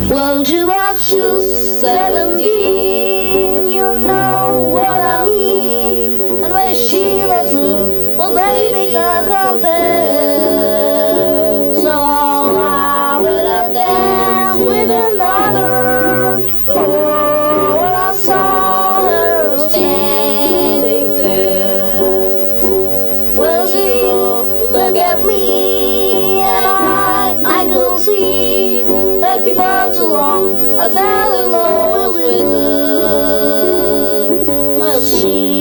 Well, she was just 17, you know what I mean. And when she was blue, well, baby can't compare. So I better dance with another. Oh, when I saw her standing there. Well, she looked at me, and I could see that before too long I fell in love with her. Well, she